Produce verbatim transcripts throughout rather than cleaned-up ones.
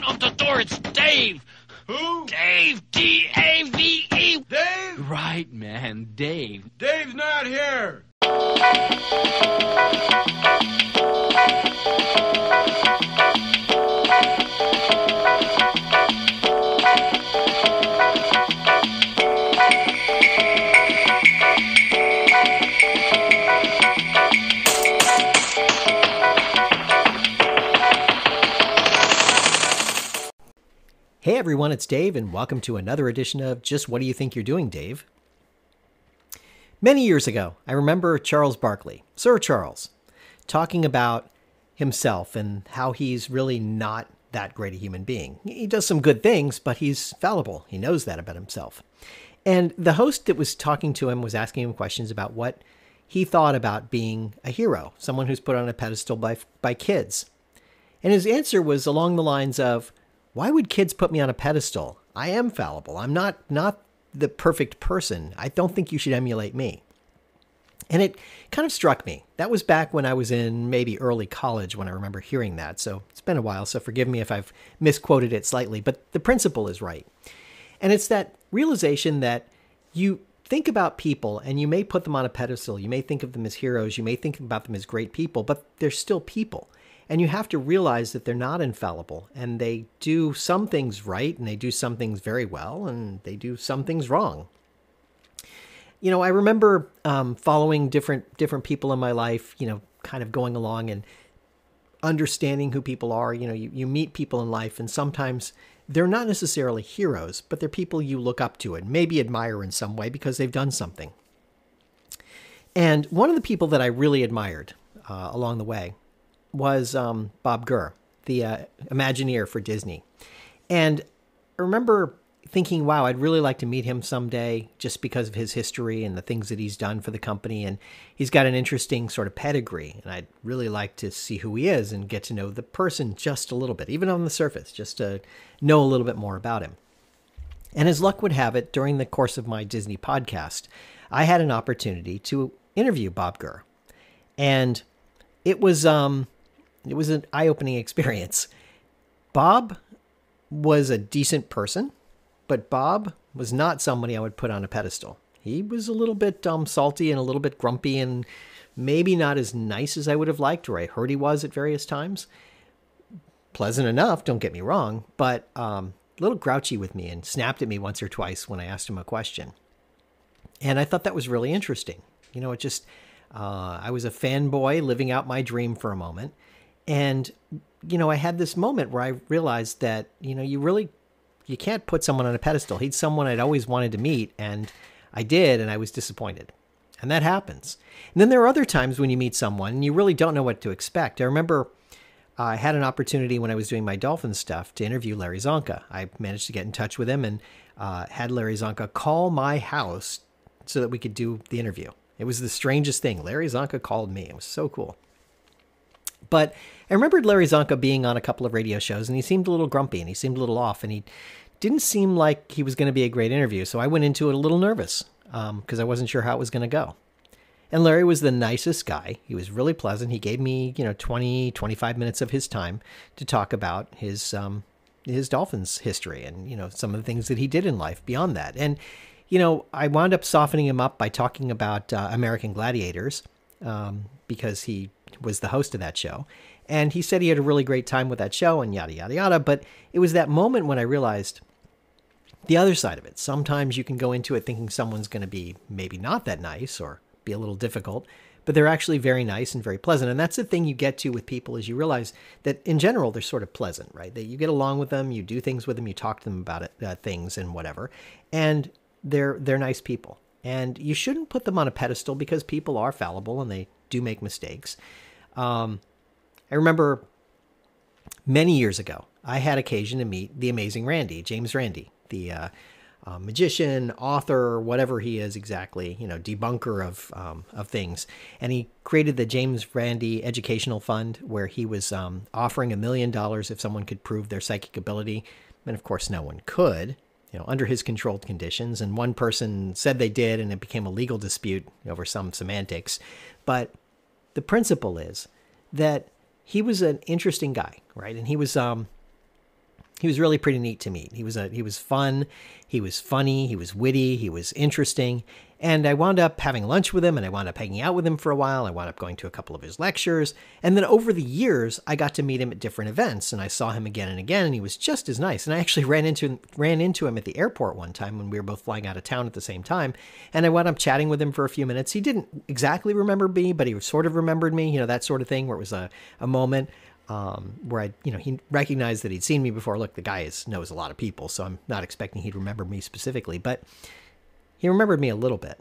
front of the door. It's Dave. Who? Dave. D A V E. Dave? Right, man. Dave. Dave's not here. Hey everyone, it's Dave, and welcome to another edition of Just What Do You Think You're Doing, Dave? Many years ago, I remember Charles Barkley, Sir Charles, talking about himself and how he's really not that great a human being. He does some good things, but he's fallible. He knows that about himself. And the host that was talking to him was asking him questions about what he thought about being a hero, someone who's put on a pedestal by, by kids. And his answer was along the lines of, why would kids put me on a pedestal? I am fallible. I'm not not the perfect person. I don't think you should emulate me. And it kind of struck me. That was back when I was in maybe early college when I remember hearing that. So it's been a while, so forgive me if I've misquoted it slightly, but the principle is right. And it's that realization that you think about people and you may put them on a pedestal. You may think of them as heroes. You may think about them as great people, but they're still people. And you have to realize that they're not infallible, and they do some things right, and they do some things very well, and they do some things wrong. You know, I remember um, following different different people in my life, you know, kind of going along and understanding who people are. You know, you, you meet people in life, and sometimes they're not necessarily heroes, but they're people you look up to and maybe admire in some way because they've done something. And one of the people that I really admired uh, along the way was um, Bob Gurr, the uh, Imagineer for Disney. And I remember thinking, wow, I'd really like to meet him someday just because of his history and the things that he's done for the company. And he's got an interesting sort of pedigree. And I'd really like to see who he is and get to know the person just a little bit, even on the surface, just to know a little bit more about him. And as luck would have it, during the course of my Disney podcast, I had an opportunity to interview Bob Gurr. And it was... um. It was an eye-opening experience. Bob was a decent person, but Bob was not somebody I would put on a pedestal. He was a little bit um, salty and a little bit grumpy and maybe not as nice as I would have liked, or I heard he was at various times. Pleasant enough, don't get me wrong, but um, a little grouchy with me and snapped at me once or twice when I asked him a question. And I thought that was really interesting. You know, it just, uh, I was a fanboy living out my dream for a moment. And, you know, I had this moment where I realized that, you know, you really, you can't put someone on a pedestal. He's someone I'd always wanted to meet, and I did, and I was disappointed. And that happens. And then there are other times when you meet someone and you really don't know what to expect. I remember uh, I had an opportunity when I was doing my Dolphins stuff to interview Larry Zonka. I managed to get in touch with him and uh, had Larry Zonka call my house so that we could do the interview. It was the strangest thing. Larry Zonka called me. It was so cool. But I remembered Larry Zonka being on a couple of radio shows, and he seemed a little grumpy, and he seemed a little off, and he didn't seem like he was going to be a great interview. So I went into it a little nervous because um, I wasn't sure how it was going to go. And Larry was the nicest guy. He was really pleasant. He gave me, you know, twenty, twenty-five minutes of his time to talk about his um, his Dolphins history and, you know, some of the things that he did in life beyond that. And, you know, I wound up softening him up by talking about uh, American Gladiators um, because he was the host of that show. And he said he had a really great time with that show and yada, yada, yada. But it was that moment when I realized the other side of it. Sometimes you can go into it thinking someone's going to be maybe not that nice or be a little difficult, but they're actually very nice and very pleasant. And that's the thing you get to with people is you realize that in general, they're sort of pleasant, right? That you get along with them, you do things with them, you talk to them about it, uh, things and whatever. And they're, they're nice people. And you shouldn't put them on a pedestal because people are fallible and they do make mistakes. Um, I remember many years ago, I had occasion to meet the amazing Randi, James Randi, the uh, uh, magician, author, whatever he is exactly, you know, debunker of um, of things. And he created the James Randi Educational Fund, where he was um, offering a million dollars if someone could prove their psychic ability. And of course, no one could, you know, under his controlled conditions. And one person said they did, and it became a legal dispute over some semantics. But the principle is that he was an interesting guy, right? And he was, um, he was really pretty neat to meet. He was a he was fun, he was funny, he was witty, he was interesting. And I wound up having lunch with him, and I wound up hanging out with him for a while. I wound up going to a couple of his lectures. And then over the years, I got to meet him at different events, and I saw him again and again, and he was just as nice. And I actually ran into ran into him at the airport one time when we were both flying out of town at the same time. And I wound up chatting with him for a few minutes. He didn't exactly remember me, but he sort of remembered me, you know, that sort of thing, where it was a, a moment um, where I, you know, he recognized that he'd seen me before. Look, the guy is, knows a lot of people, so I'm not expecting he'd remember me specifically, but he remembered me a little bit.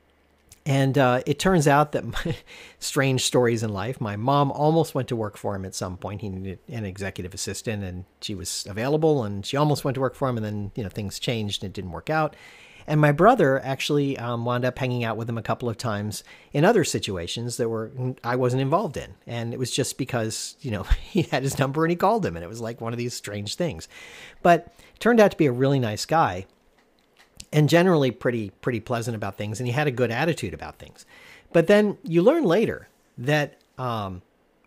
And uh, it turns out that my strange stories in life, my mom almost went to work for him at some point. He needed an executive assistant, and she was available, and she almost went to work for him. And then, you know, things changed and it didn't work out. And my brother actually um, wound up hanging out with him a couple of times in other situations that were I wasn't involved in. And it was just because, you know, he had his number and he called him, and it was like one of these strange things. But it turned out to be a really nice guy, and generally pretty pretty pleasant about things, and he had a good attitude about things. But then you learn later that um,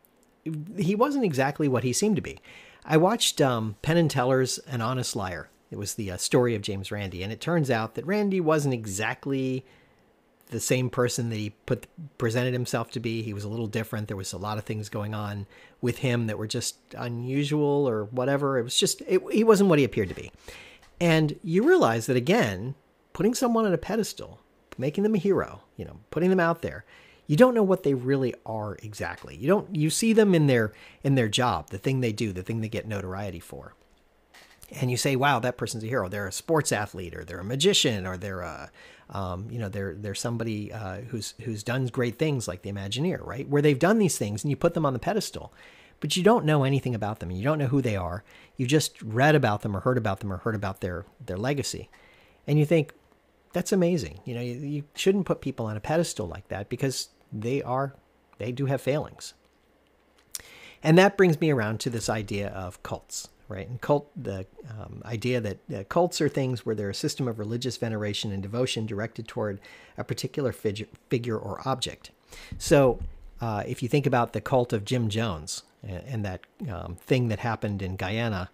he wasn't exactly what he seemed to be. I watched um, Penn and Teller's An Honest Liar. It was the uh, story of James Randi, and it turns out that Randi wasn't exactly the same person that he put presented himself to be. He was a little different. There was a lot of things going on with him that were just unusual or whatever. It was just, it, he wasn't what he appeared to be. And you realize that, again, putting someone on a pedestal, making them a hero, you know, putting them out there, you don't know what they really are exactly. You don't, you see them in their, in their job, the thing they do, the thing they get notoriety for. And you say, wow, that person's a hero. They're a sports athlete, or they're a magician, or they're a, um, you know, they're, they're somebody uh, who's, who's done great things like the Imagineer, right? Where they've done these things and you put them on the pedestal. But you don't know anything about them. You don't know who they are. You just read about them or heard about them or heard about their, their legacy. And you think, that's amazing. You know, you, you shouldn't put people on a pedestal like that, because they are, they do have failings. And that brings me around to this idea of cults, right? And cult, the um, idea that uh, cults are things where they're a system of religious veneration and devotion directed toward a particular figure, figure or object. So uh, if you think about the cult of Jim Jones, and that um, thing that happened in Guyana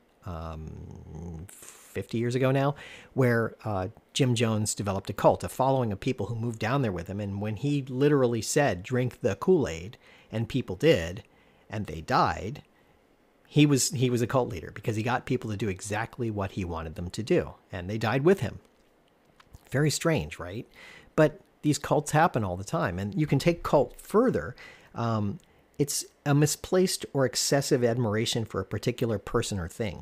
um, fifty years ago now, where uh, Jim Jones developed a cult, a following of people who moved down there with him. And when he literally said, drink the Kool-Aid, and people did, and they died, he was he was a cult leader, because he got people to do exactly what he wanted them to do. And they died with him. Very strange, right? But these cults happen all the time. And you can take cult further. Um, It's a misplaced or excessive admiration for a particular person or thing.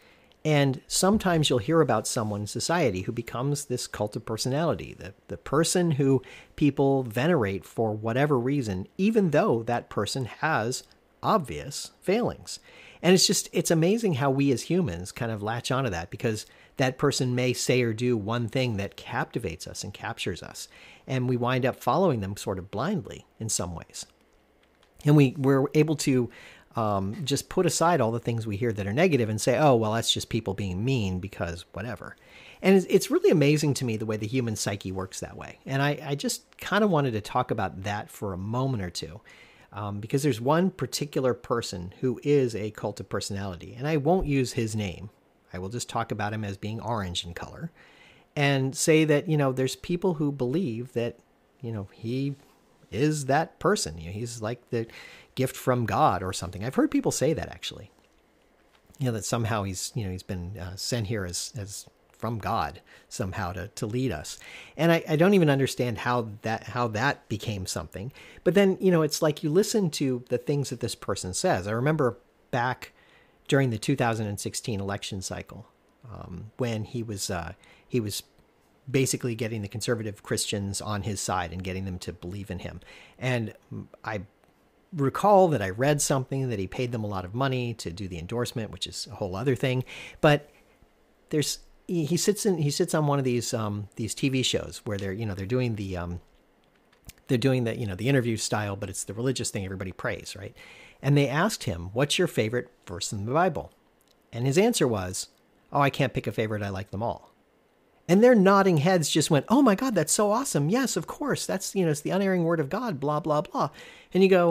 And sometimes you'll hear about someone in society who becomes this cult of personality, the, the person who people venerate for whatever reason, even though that person has obvious failings. And it's just, it's amazing how we as humans kind of latch onto that, because that person may say or do one thing that captivates us and captures us. And we wind up following them sort of blindly in some ways. And we, we're able to um, just put aside all the things we hear that are negative and say, oh, well, that's just people being mean because whatever. And it's, it's really amazing to me the way the human psyche works that way. And I, I just kind of wanted to talk about that for a moment or two, um, because there's one particular person who is a cult of personality. And I won't use his name. I will just talk about him as being orange in color and say that, you know, there's people who believe that, you know, he is that person. You know, he's like the gift from God or something. I've heard people say that, actually. You know, that somehow he's, you know, he's been uh, sent here as, as from God somehow to, to lead us. And I, I don't even understand how that, how that became something. But then, you know, it's like you listen to the things that this person says. I remember back during the two thousand sixteen election cycle, um, when he was, uh, he was basically getting the conservative Christians on his side and getting them to believe in him. And I recall that I read something that he paid them a lot of money to do the endorsement, which is a whole other thing. But there's, he sits in, he sits on one of these, um, these T V shows where they're, you know, they're doing the, um, they're doing the, you know, the interview style, but it's the religious thing. Everybody prays, right? And they asked him, what's your favorite verse in the Bible? And his answer was, oh, I can't pick a favorite. I like them all. And their nodding heads just went, oh my God, that's so awesome. Yes, of course. That's, you know, it's the unerring word of God, blah, blah, blah. And you go,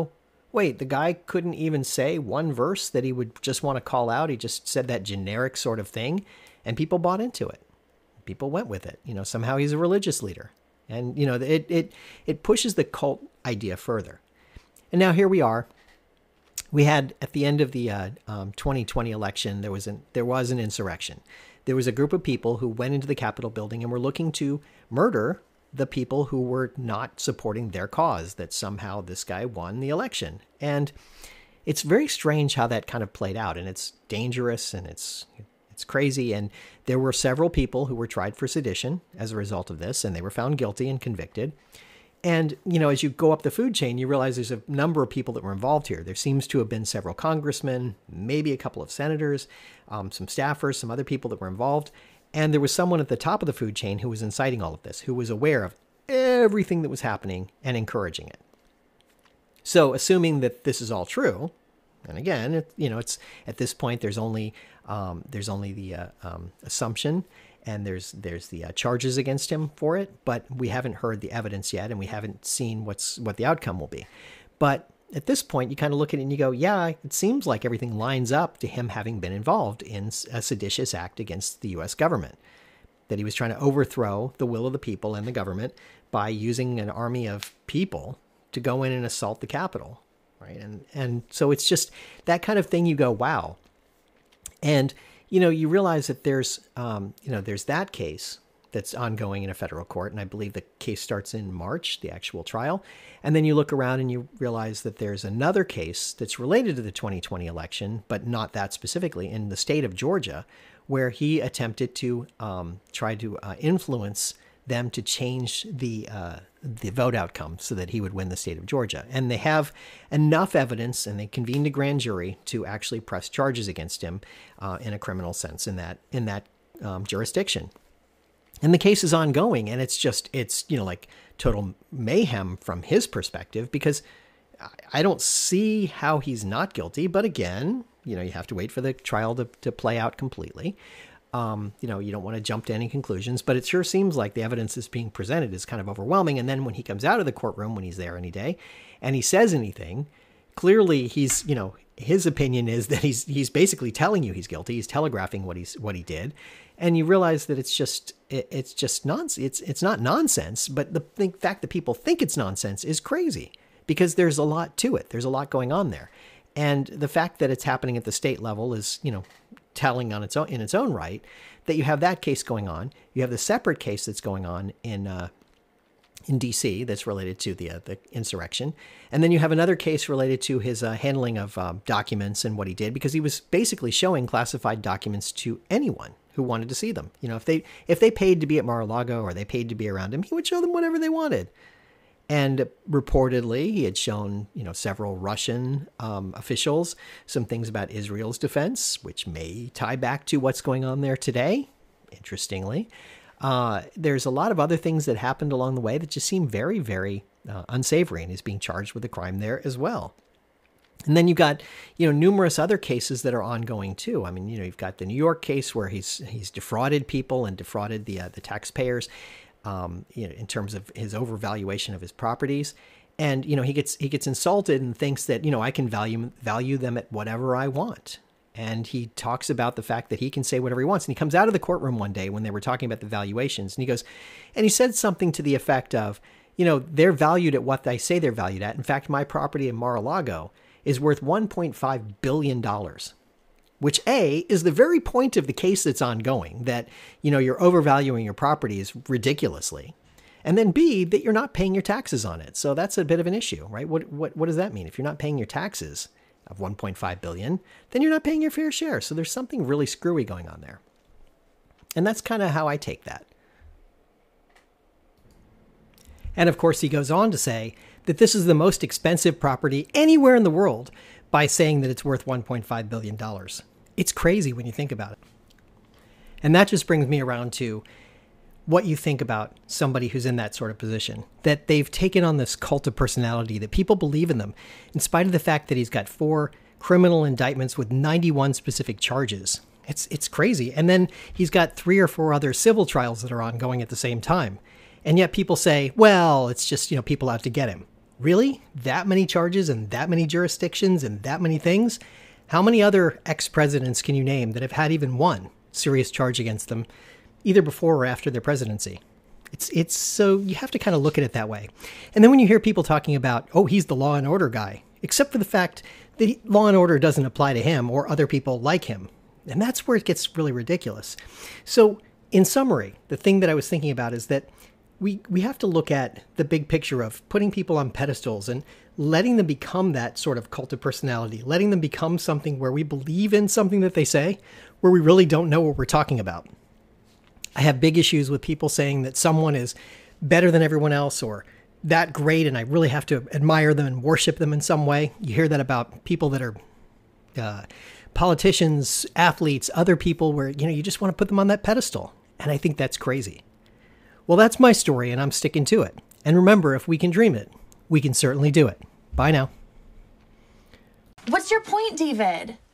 wait, the guy couldn't even say one verse that he would just want to call out. He just said that generic sort of thing, and people bought into it. People went with it. You know, somehow he's a religious leader. And, you know, it, it, it pushes the cult idea further. And now here we are. We had at the end of the uh, um, twenty twenty election, there was an there was an insurrection. There was a group of people who went into the Capitol building and were looking to murder the people who were not supporting their cause, that somehow this guy won the election. And it's very strange how that kind of played out. And it's dangerous and it's it's crazy. And there were several people who were tried for sedition as a result of this, and they were found guilty and convicted. And, you know, as you go up the food chain, you realize there's a number of people that were involved here. There seems to have been several congressmen, maybe a couple of senators, um, some staffers, some other people that were involved. And there was someone at the top of the food chain who was inciting all of this, who was aware of everything that was happening and encouraging it. So assuming that this is all true, and again, it, you know, it's at this point, there's only um, there's only the uh, um, assumption, and there's there's the uh, charges against him for it, but we haven't heard the evidence yet, and we haven't seen what's what the outcome will be. But at this point, you kind of look at it and you go, yeah, it seems like everything lines up to him having been involved in a seditious act against the U S government, that he was trying to overthrow the will of the people and the government by using an army of people to go in and assault the Capitol, right? And and so it's just that kind of thing. You go, wow. And, you know, you realize that there's, um, you know, there's that case that's ongoing in a federal court. And I believe the case starts in March, the actual trial. And then you look around and you realize that there's another case that's related to the twenty twenty election, but not that specifically, in the state of Georgia, where he attempted to um, try to uh, influence them to change the uh, the vote outcome so that he would win the state of Georgia. And they have enough evidence, and they convened a grand jury to actually press charges against him uh, in a criminal sense in that in that um, jurisdiction. And the case is ongoing, and it's just, it's, you know, like total mayhem from his perspective, because I don't see how he's not guilty. But again, you know, you have to wait for the trial to, to play out completely. Um, you know, you don't want to jump to any conclusions, but it sure seems like the evidence that's being presented is kind of overwhelming. And then when he comes out of the courtroom, when he's there any day, and he says anything, clearly he's, you know, his opinion is that he's he's basically telling you he's guilty. He's telegraphing what he's what he did, and you realize that it's just it, it's just nonsense. It's it's not nonsense, but the, the fact that people think it's nonsense is crazy, because there's a lot to it. There's a lot going on there, and the fact that it's happening at the state level is, you know, telling on its own in its own right. That you have that case going on, you have the separate case that's going on in uh, in D C that's related to the uh, the insurrection, and then you have another case related to his uh, handling of um, documents and what he did, because he was basically showing classified documents to anyone who wanted to see them. You know, if they if they paid to be at Mar-a-Lago or they paid to be around him, he would show them whatever they wanted. And reportedly, he had shown, you know, several Russian um, officials some things about Israel's defense, which may tie back to what's going on there today, interestingly. Uh, there's a lot of other things that happened along the way that just seem very, very uh, unsavory, and he's being charged with a crime there as well. And then you've got, you know, numerous other cases that are ongoing too. I mean, you know, you've got the New York case where he's he's defrauded people and defrauded the uh, the taxpayers, um, you know, in terms of his overvaluation of his properties. And, you know, he gets he gets insulted and thinks that, you know, I can value value them at whatever I want. And he talks about the fact that he can say whatever he wants. And he comes out of the courtroom one day when they were talking about the valuations, and he goes, and he said something to the effect of, you know, they're valued at what they say they're valued at. In fact, my property in Mar-a-Lago is worth one point five billion dollars, which A, is the very point of the case that's ongoing, that, you know, you're overvaluing your properties ridiculously. And then B, that you're not paying your taxes on it. So that's a bit of an issue, right? What, what, what does that mean? If you're not paying your taxes of one point five billion dollars, then you're not paying your fair share. So there's something really screwy going on there. And that's kind of how I take that. And of course, he goes on to say that this is the most expensive property anywhere in the world by saying that it's worth one point five billion dollars. It's crazy when you think about it. And that just brings me around to what you think about somebody who's in that sort of position, that they've taken on this cult of personality, that people believe in them, in spite of the fact that he's got four criminal indictments with ninety-one specific charges. It's it's crazy. And then he's got three or four other civil trials that are ongoing at the same time. And yet people say, well, it's just, you know, people out to get him. Really? That many charges and that many jurisdictions and that many things? How many other ex-presidents can you name that have had even one serious charge against them, either before or after their presidency? It's it's so you have to kind of look at it that way. And then when you hear people talking about, oh, he's the law and order guy, except for the fact that law and order doesn't apply to him or other people like him. And that's where it gets really ridiculous. So in summary, the thing that I was thinking about is that we, we have to look at the big picture of putting people on pedestals and letting them become that sort of cult of personality, letting them become something where we believe in something that they say, where we really don't know what we're talking about. I have big issues with people saying that someone is better than everyone else or that great, and I really have to admire them and worship them in some way. You hear that about people that are uh, politicians, athletes, other people where, you know, you just want to put them on that pedestal. And I think that's crazy. Well, that's my story, and I'm sticking to it. And remember, if we can dream it, we can certainly do it. Bye now. What's your point, David?